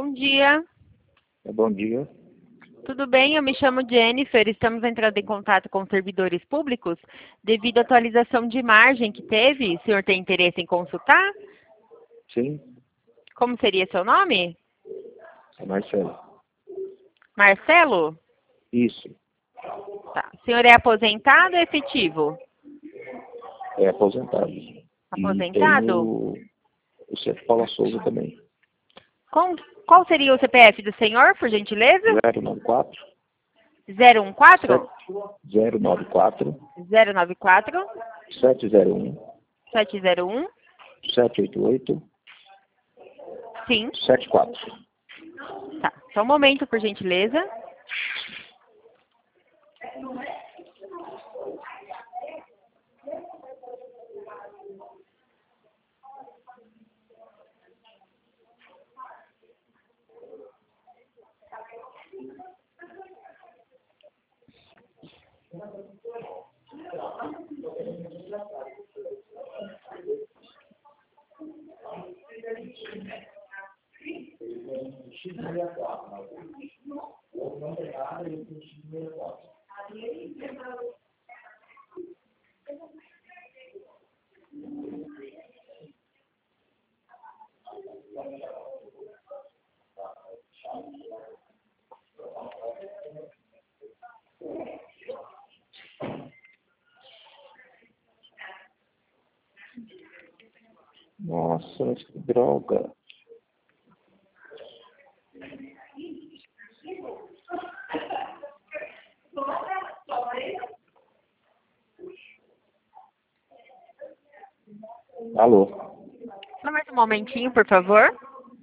Bom dia. Bom dia. Tudo bem? Eu me chamo Jennifer. Estamos entrando em contato com servidores públicos devido à atualização de margem que teve. O senhor tem interesse em consultar? Sim, Como seria seu nome? é Marcelo. Marcelo? Isso, Tá. O senhor é aposentado ou efetivo? é aposentado. Aposentado? E tenho o Centro Paula Souza também. Qual seria o CPF do senhor, por gentileza? 094 014 094 094 701 701 788 Sim. 74. Tá. Só um momento, por gentileza. Nossa, mas que droga. Alô? Só mais um momentinho, por favor.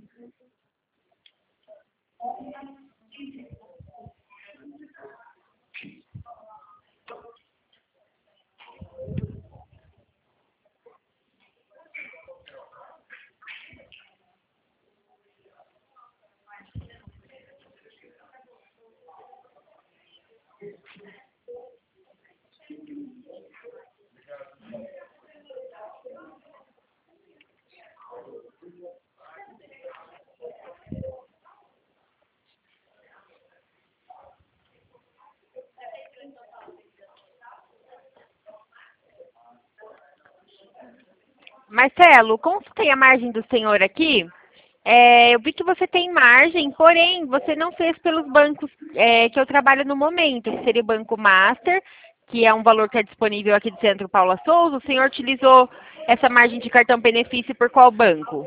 Marcelo, consultei a margem do senhor aqui. Eu vi que você tem margem, porém, você não fez pelos bancos que eu trabalho no momento, que seria o Banco Master, que é um valor que é disponível aqui do Centro Paula Souza. O senhor utilizou essa margem de cartão benefício por qual banco?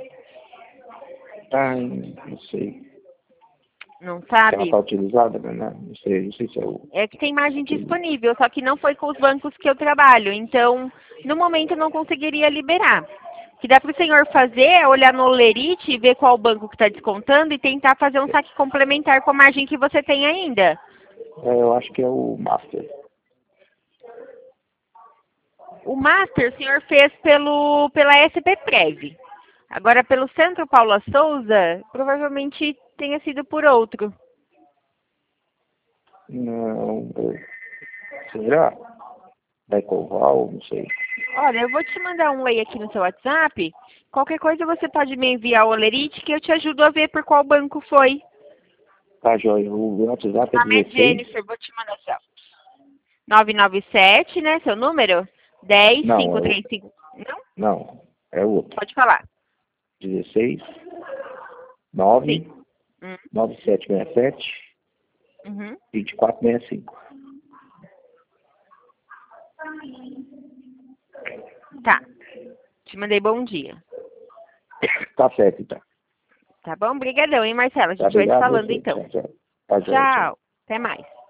Não sei. Não Ela sabe? está utilizada, né? Não sei se é o... É que tem margem disponível, só que não foi com os bancos que eu trabalho. Então, no momento, eu não conseguiria liberar. O que dá para o senhor fazer é olhar no Olerite e ver qual banco que está descontando e tentar fazer um saque complementar com a margem que você tem ainda. eu acho que é o Master. O Master o senhor fez pela SP Prev. Agora, pelo Centro Paula Souza, provavelmente tenha sido por outro. Não, será? Da Ecoval, não sei. Olha, eu vou te mandar um lei aqui no seu WhatsApp. Qualquer coisa você pode me enviar o Olerite que eu te ajudo a ver por qual banco foi. Tá, joia. O WhatsApp é Meu nome é 16. Jennifer, vou te mandar seu. 997, né? Seu número? 10 Não, 535. Não? não, é o outro. Pode falar. 16 9 Sim. 9767 Uhum. 2465. Tá. Te mandei bom dia. Tá certo, então. Tá bom? Obrigadão, hein, Marcela? A Tá, gente vai se obrigado a falando você. então. Tchau, tchau. Tá, joia, tchau. Tchau. Até mais.